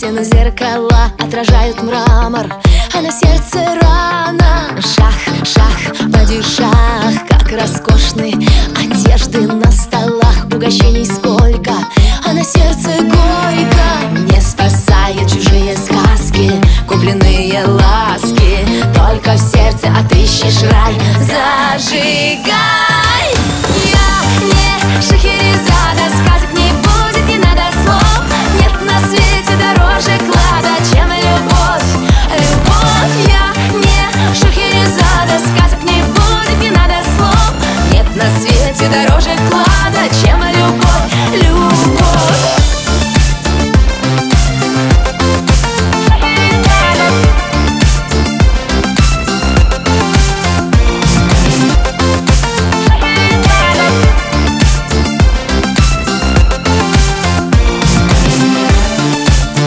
стены зеркала отражают мрамор, а на сердце рана. Шах, шах, падишах, как роскошны одежды на столах. Угощений сколько, а на сердце горько. Не спасают чужие сказки, купленные ласки. Только в сердце отыщешь рай. Зажигай! Я не Шахерезада, сказок не будет, не надо слов. Нет на свете дороже класс.